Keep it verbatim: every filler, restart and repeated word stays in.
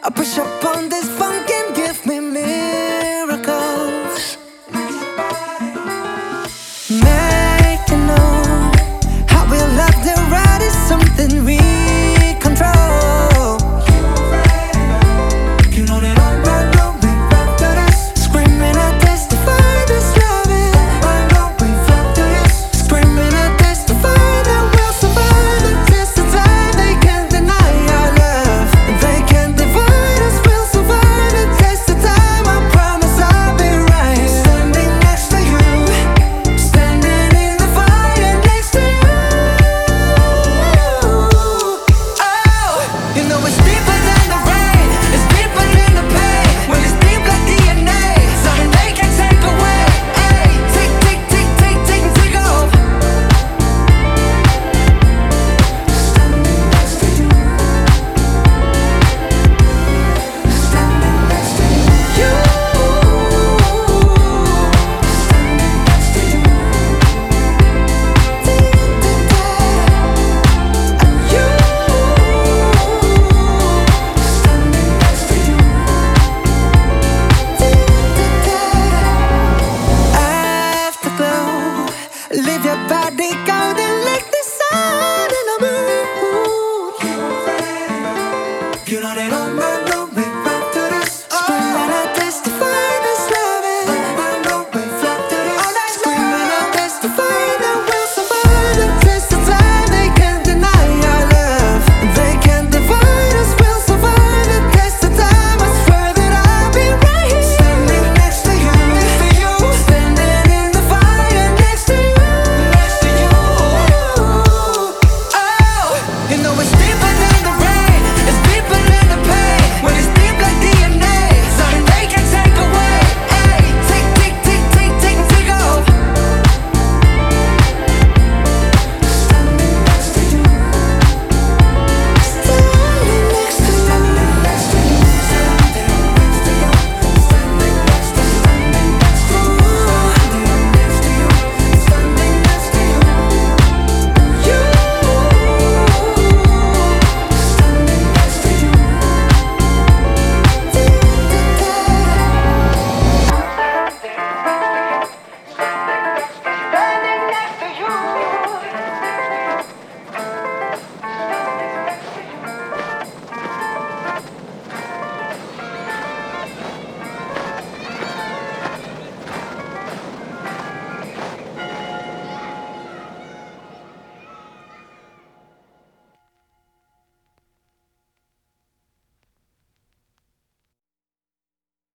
I push up on this funk and give me miracles. Make you know how we love the ride is something we control. You know that I'm right, don't be back to this. Screaming, I testify this loving. I know we flock to this. Screaming, I testify that we'll survive the test of time. They can't deny our love. They can't divide us. We'll survive the test of time. I promise I'll be right. Standing next to you, standing in the fire next to you. Oh, you know it's deeper than the rain. It's deeper than the pain. When it's deep like D N A, something they can't take away. Ay, take, take, take, take, take, take off. Standing next to you. Standing next to you. You. Standing next to you. And you. Standing next to you. Afterglow, leave your body golden like the sun in a moon. You know they don't matter.